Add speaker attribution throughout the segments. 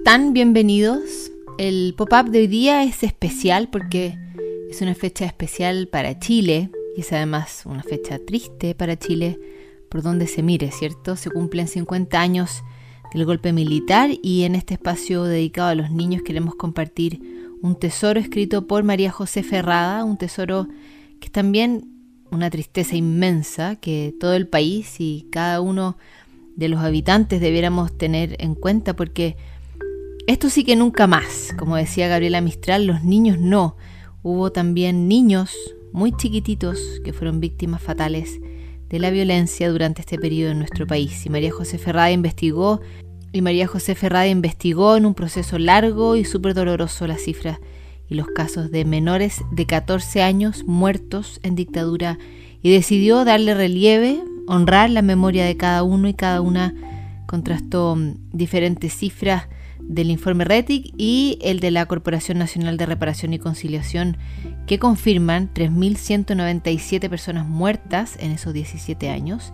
Speaker 1: están? Bienvenidos. El pop-up de hoy día es especial porque es una fecha especial para Chile y es además una fecha triste para Chile por donde se mire, ¿cierto? Se cumplen 50 años del golpe militar y en este espacio dedicado a los niños queremos compartir un tesoro escrito por María José Ferrada, un tesoro que es también una tristeza inmensa que todo el país y cada uno de los habitantes debiéramos tener en cuenta, porque esto sí que nunca más, como decía Gabriela Mistral, los niños no. Hubo también niños muy chiquititos que fueron víctimas fatales de la violencia durante este periodo en nuestro país. Y María José Ferrada investigó en un proceso largo y súper doloroso las cifras y los casos de menores de 14 años muertos en dictadura y decidió darle relieve, honrar la memoria de cada uno y cada una. Contrastó diferentes cifras del informe RETIC y el de la Corporación Nacional de Reparación y Conciliación que confirman 3.197 personas muertas en esos 17 años.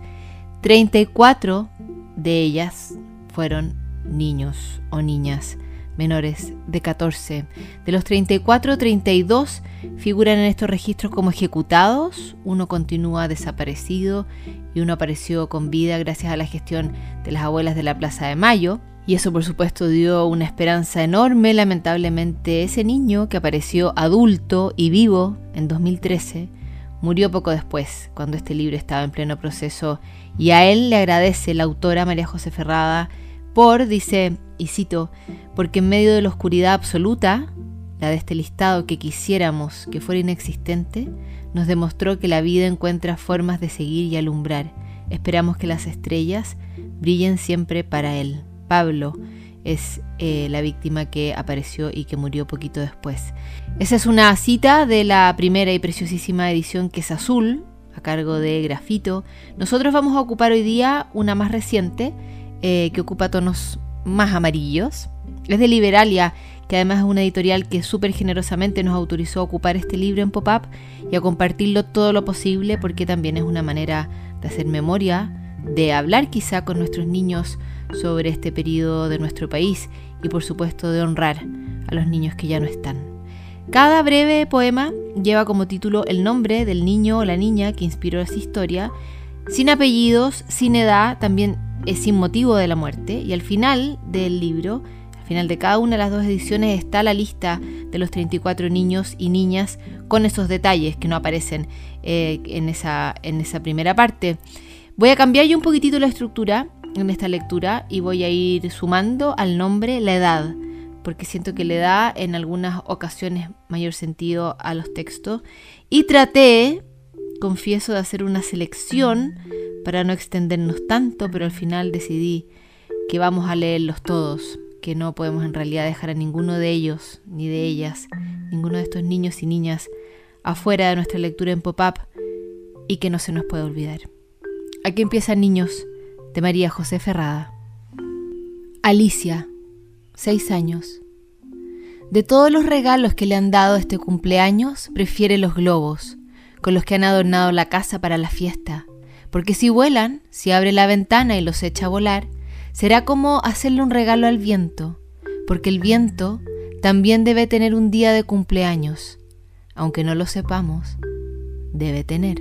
Speaker 1: 34 de ellas fueron niños o niñas menores de 14. De los 34, 32 figuran en estos registros como ejecutados, uno continúa desaparecido y uno apareció con vida gracias a la gestión de las abuelas de la Plaza de Mayo. Y eso por supuesto dio una esperanza enorme. Lamentablemente ese niño que apareció adulto y vivo en 2013 murió poco después, cuando este libro estaba en pleno proceso, y a él le agradece la autora María José Ferrada por, dice, y cito, porque en medio de la oscuridad absoluta, la de este listado que quisiéramos que fuera inexistente, nos demostró que la vida encuentra formas de seguir y alumbrar. Esperamos que las estrellas brillen siempre para él. Pablo es la víctima que apareció y que murió poquito después. Esa es una cita de la primera y preciosísima edición, que es azul, a cargo de Grafito. Nosotros vamos a ocupar hoy día una más reciente, que ocupa tonos más amarillos. Es de Liberalia, que además es una editorial que súper generosamente nos autorizó a ocupar este libro en pop-up y a compartirlo todo lo posible, porque también es una manera de hacer memoria, de hablar quizá con nuestros niños sobre este periodo de nuestro país y por supuesto de honrar a los niños que ya no están. Cada breve poema lleva como título el nombre del niño o la niña que inspiró esa historia, sin apellidos, sin edad, también es sin motivo de la muerte, y al final del libro, al final de cada una de las dos ediciones, está la lista de los 34 niños y niñas con esos detalles que no aparecen en esa primera parte. Voy a cambiar yo un poquitito la estructura en esta lectura y voy a ir sumando al nombre la edad, porque siento que le da en algunas ocasiones mayor sentido a los textos, y traté, confieso, de hacer una selección para no extendernos tanto, pero al final decidí que vamos a leerlos todos, que no podemos en realidad dejar a ninguno de ellos, ni de ellas, ninguno de estos niños y niñas afuera de nuestra lectura en pop-up, y que no se nos puede olvidar. Aquí empiezan Niños, de María José Ferrada. Alicia, 6 años. De todos los regalos que le han dado este cumpleaños, prefiere los globos, con los que han adornado la casa para la fiesta, porque si vuelan, si abre la ventana y los echa a volar, será como hacerle un regalo al viento, porque el viento también debe tener un día de cumpleaños, aunque no lo sepamos, debe tener.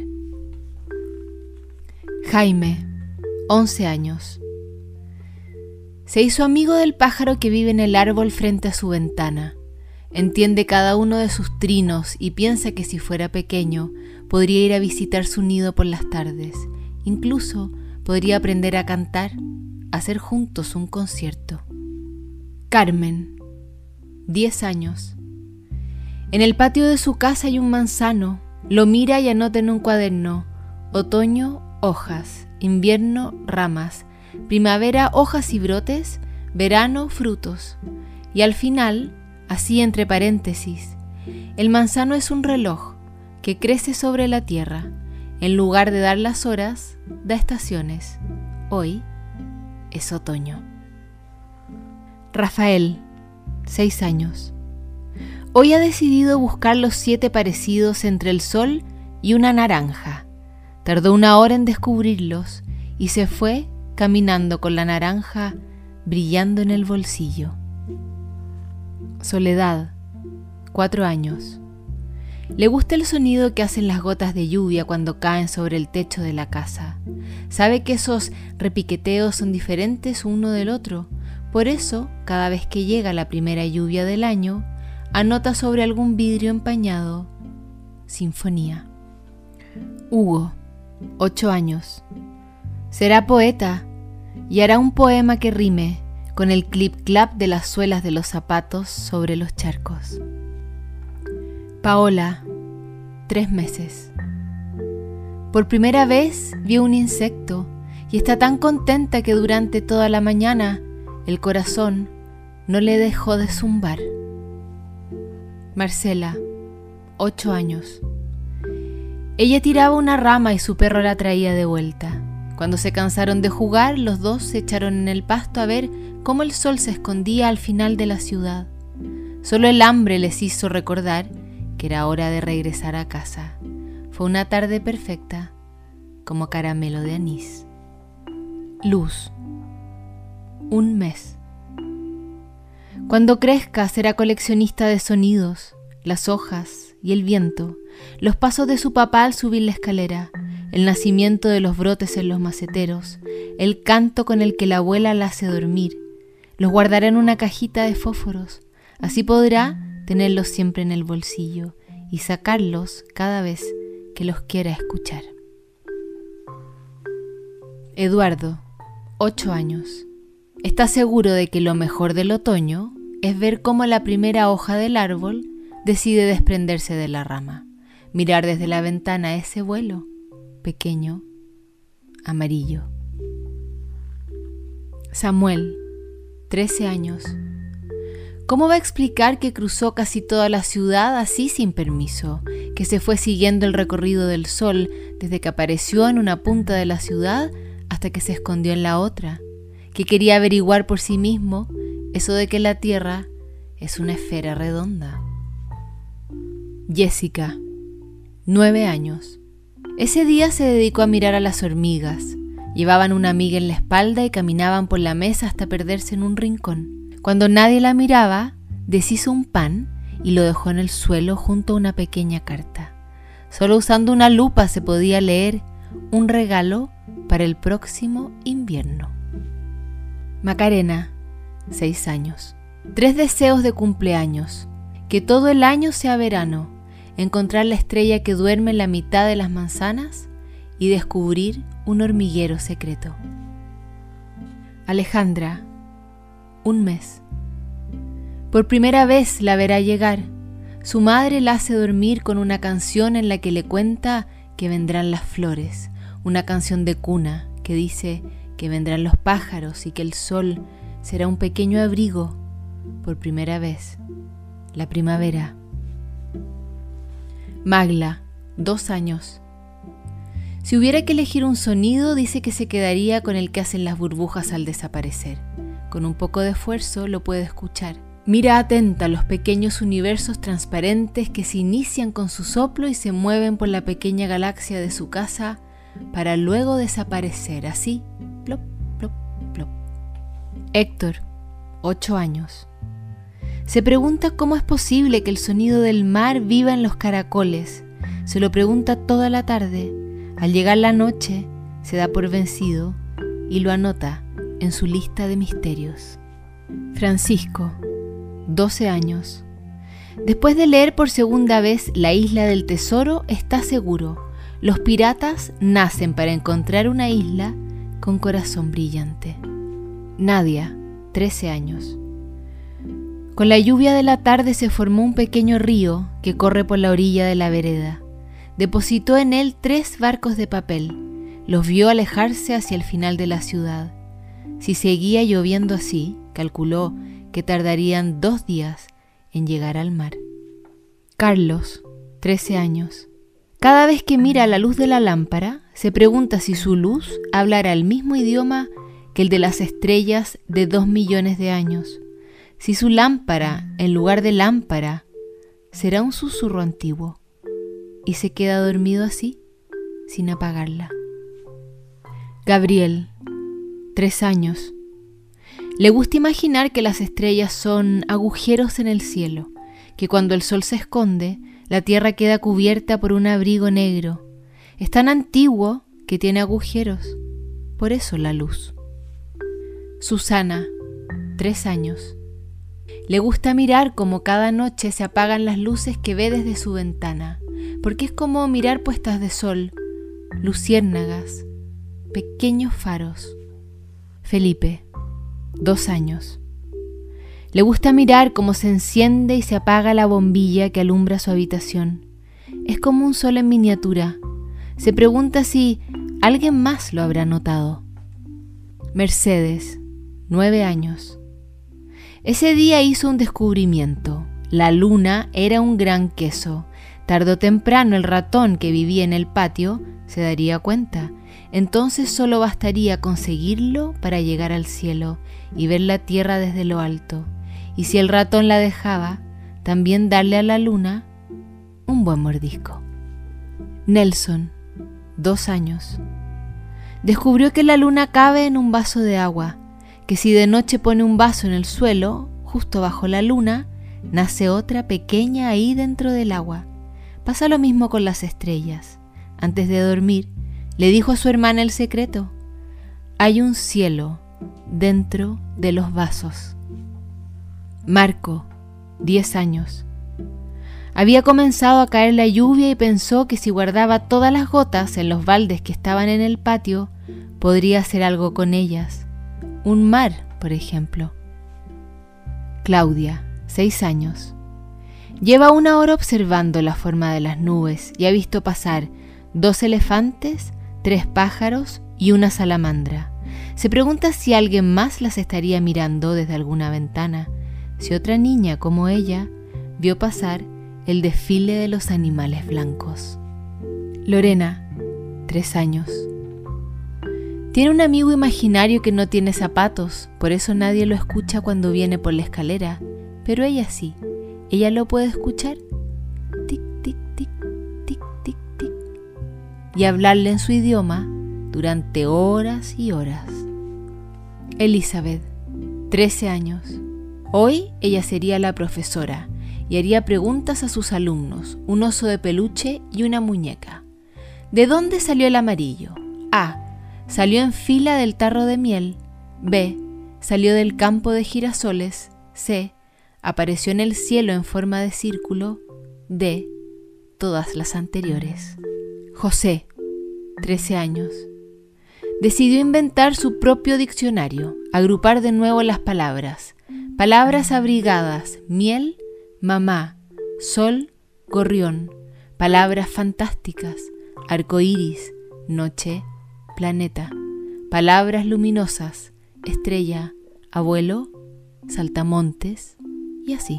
Speaker 1: Jaime, 11 años. Se hizo amigo del pájaro que vive en el árbol frente a su ventana. Entiende cada uno de sus trinos y piensa que si fuera pequeño podría ir a visitar su nido por las tardes. Incluso podría aprender a cantar, hacer juntos un concierto. Carmen, 10 años. En el patio de su casa hay un manzano. Lo mira y anota en un cuaderno: otoño, hojas; invierno, ramas; primavera, hojas y brotes; verano, frutos. Y al final, así entre paréntesis, el manzano es un reloj que crece sobre la tierra. En lugar de dar las horas, da estaciones. Hoy es otoño. Rafael, 6 años. Hoy ha decidido buscar los 7 parecidos entre el sol y una naranja. Tardó 1 hora en descubrirlos y se fue caminando con la naranja brillando en el bolsillo. Soledad, 4 años. Le gusta el sonido que hacen las gotas de lluvia cuando caen sobre el techo de la casa. Sabe que esos repiqueteos son diferentes uno del otro. Por eso, cada vez que llega la primera lluvia del año, anota sobre algún vidrio empañado: Sinfonía. Hugo, 8 años. Será poeta y hará un poema que rime con el clip-clap de las suelas de los zapatos sobre los charcos. Paola, 3 meses. Por primera vez vio un insecto y está tan contenta que durante toda la mañana el corazón no le dejó de zumbar. Marcela, 8 años. Ella tiraba una rama y su perro la traía de vuelta. Cuando se cansaron de jugar, los dos se echaron en el pasto a ver cómo el sol se escondía al final de la ciudad. Solo el hambre les hizo recordar que era hora de regresar a casa. Fue una tarde perfecta, como caramelo de anís. Luz, 1 mes. Cuando crezca será coleccionista de sonidos, las hojas y el viento, los pasos de su papá al subir la escalera, el nacimiento de los brotes en los maceteros, el canto con el que la abuela la hace dormir. Los guardará en una cajita de fósforos. Así podrá tenerlos siempre en el bolsillo y sacarlos cada vez que los quiera escuchar. Eduardo, 8 años. Está seguro de que lo mejor del otoño es ver cómo la primera hoja del árbol decide desprenderse de la rama, mirar desde la ventana ese vuelo pequeño, amarillo. Samuel, 13 años. ¿Cómo va a explicar que cruzó casi toda la ciudad así sin permiso? Que se fue siguiendo el recorrido del sol desde que apareció en una punta de la ciudad hasta que se escondió en la otra. Que quería averiguar por sí mismo eso de que la Tierra es una esfera redonda. Jessica, 9 años. Ese día se dedicó a mirar a las hormigas. Llevaban una amiga en la espalda y caminaban por la mesa hasta perderse en un rincón. Cuando nadie la miraba, deshizo un pan y lo dejó en el suelo junto a una pequeña carta. Solo usando una lupa se podía leer: un regalo para el próximo invierno. Macarena, 6 años. 3 deseos de cumpleaños: que todo el año sea verano, encontrar la estrella que duerme en la mitad de las manzanas y descubrir un hormiguero secreto. Alejandra, 1 mes. Por primera vez la verá llegar. Su madre la hace dormir con una canción en la que le cuenta que vendrán las flores, una canción de cuna que dice que vendrán los pájaros y que el sol será un pequeño abrigo. Por primera vez, la primavera. Magla, 2 años. Si hubiera que elegir un sonido, dice que se quedaría con el que hacen las burbujas al desaparecer. Con un poco de esfuerzo lo puede escuchar. Mira atenta los pequeños universos transparentes que se inician con su soplo y se mueven por la pequeña galaxia de su casa para luego desaparecer así, plop, plop, plop. Héctor, 8 años. Se pregunta cómo es posible que el sonido del mar viva en los caracoles. Se lo pregunta toda la tarde. Al llegar la noche, se da por vencido y lo anota en su lista de misterios. Francisco, 12 años. Después de leer por segunda vez La isla del tesoro, está seguro: los piratas nacen para encontrar una isla con corazón brillante. Nadia, 13 años. Con la lluvia de la tarde se formó un pequeño río que corre por la orilla de la vereda. Depositó en él 3 barcos de papel. Los vio alejarse hacia el final de la ciudad. Si seguía lloviendo así, calculó que tardarían 2 días en llegar al mar. Carlos, 13 años. Cada vez que mira la luz de la lámpara, se pregunta si su luz hablará el mismo idioma que el de las estrellas de 2 millones de años. Si su lámpara, en lugar de lámpara, será un susurro antiguo, y se queda dormido así, sin apagarla. Gabriel, 3 años. Le gusta imaginar que las estrellas son agujeros en el cielo, que cuando el sol se esconde, la tierra queda cubierta por un abrigo negro. Es tan antiguo que tiene agujeros, por eso la luz. Susana, 3 años. Le gusta mirar cómo cada noche se apagan las luces que ve desde su ventana, porque es como mirar puestas de sol, luciérnagas, pequeños faros. Felipe, 2 años. Le gusta mirar cómo se enciende y se apaga la bombilla que alumbra su habitación. Es como un sol en miniatura. Se pregunta si alguien más lo habrá notado. Mercedes, 9 años. Ese día hizo un descubrimiento. La luna era un gran queso. Tarde o temprano el ratón que vivía en el patio se daría cuenta. Entonces solo bastaría conseguirlo para llegar al cielo y ver la tierra desde lo alto. Y si el ratón la dejaba, también darle a la luna un buen mordisco. Nelson, 2 años. Descubrió que la luna cabe en un vaso de agua, que si de noche pone un vaso en el suelo, justo bajo la luna, nace otra pequeña ahí dentro del agua. Pasa lo mismo con las estrellas. Antes de dormir, le dijo a su hermana el secreto. Hay un cielo dentro de los vasos. Marco, 10 años. Había comenzado a caer la lluvia y pensó que si guardaba todas las gotas en los baldes que estaban en el patio, podría hacer algo con ellas. Un mar, por ejemplo. Claudia, 6 años. Lleva 1 hora observando la forma de las nubes y ha visto pasar 2 elefantes, 3 pájaros y una salamandra. Se pregunta si alguien más las estaría mirando desde alguna ventana, si otra niña como ella vio pasar el desfile de los animales blancos. Lorena, 3 años. Tiene un amigo imaginario que no tiene zapatos, por eso nadie lo escucha cuando viene por la escalera, pero ella sí. Ella lo puede escuchar, tic, tic, tic, tic, tic, tic, y hablarle en su idioma durante horas y horas. Elizabeth, 13 años. Hoy ella sería la profesora y haría preguntas a sus alumnos, un oso de peluche y una muñeca. ¿De dónde salió el amarillo? A. Salió en fila del tarro de miel. B. Salió del campo de girasoles. C. Apareció en el cielo en forma de círculo. D. Todas las anteriores. José, 13 años. Decidió inventar su propio diccionario, agrupar de nuevo las palabras. Palabras abrigadas, miel, mamá, sol, gorrión. Palabras fantásticas, arcoíris, noche, planeta. Palabras luminosas, estrella, abuelo, saltamontes y así.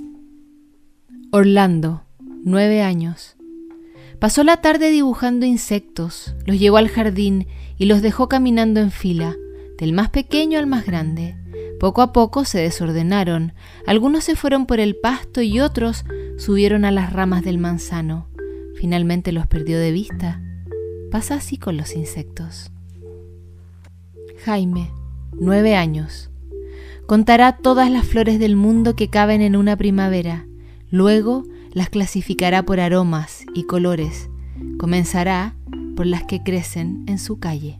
Speaker 1: Orlando, 9 años. Pasó la tarde dibujando insectos, los llevó al jardín y los dejó caminando en fila, del más pequeño al más grande. Poco a poco se desordenaron, algunos se fueron por el pasto y otros subieron a las ramas del manzano. Finalmente los perdió de vista. Pasa así con los insectos. Jaime, 9 años. Contará todas las flores del mundo que caben en una primavera. Luego las clasificará por aromas y colores. Comenzará por las que crecen en su calle.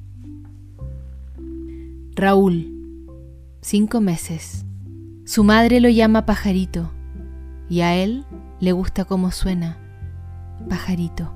Speaker 1: Raúl, 5 meses. Su madre lo llama pajarito y a él le gusta cómo suena. Pajarito.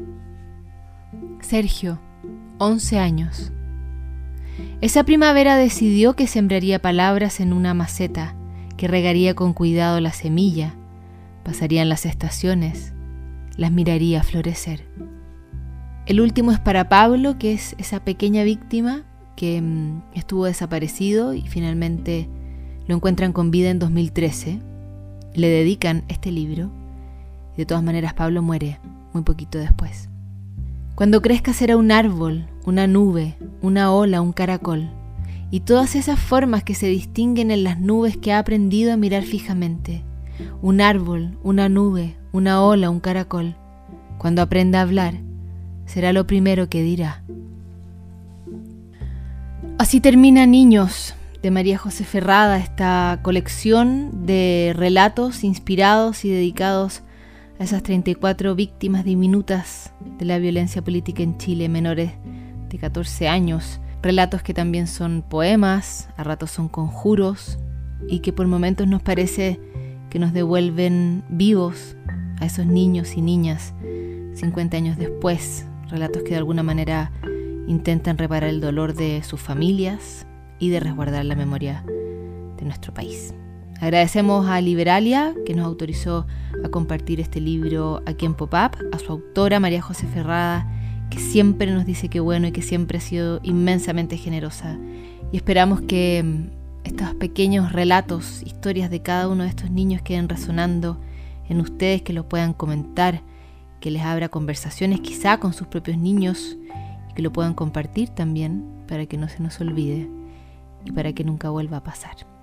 Speaker 1: Sergio, 11 años. Esa primavera decidió que sembraría palabras en una maceta, que regaría con cuidado la semilla, pasarían las estaciones, las miraría florecer. El último es para Pablo, que es esa pequeña víctima que estuvo desaparecido y finalmente lo encuentran con vida en 2013. Le dedican este libro. De todas maneras, Pablo muere muy poquito después. Cuando crezca será un árbol, una nube, una ola, un caracol, y todas esas formas que se distinguen en las nubes que ha aprendido a mirar fijamente. Un árbol, una nube, una ola, un caracol. Cuando aprenda a hablar, será lo primero que dirá. Así termina, niños. de María José Ferrada, esta colección de relatos inspirados y dedicados a esas 34 víctimas diminutas de la violencia política en Chile, menores de 14 años. Relatos que también son poemas, a ratos son conjuros y que por momentos nos parece que nos devuelven vivos a esos niños y niñas 50 años después. Relatos que de alguna manera intentan reparar el dolor de sus familias y de resguardar la memoria de nuestro país. Agradecemos a Liberalia, que nos autorizó a compartir este libro aquí en Pop-Up, a su autora María José Ferrada, que siempre nos dice que bueno y que siempre ha sido inmensamente generosa. Y esperamos que estos pequeños relatos, historias de cada uno de estos niños queden resonando en ustedes, que lo puedan comentar, que les abra conversaciones quizá con sus propios niños y que lo puedan compartir también para que no se nos olvide y para que nunca vuelva a pasar.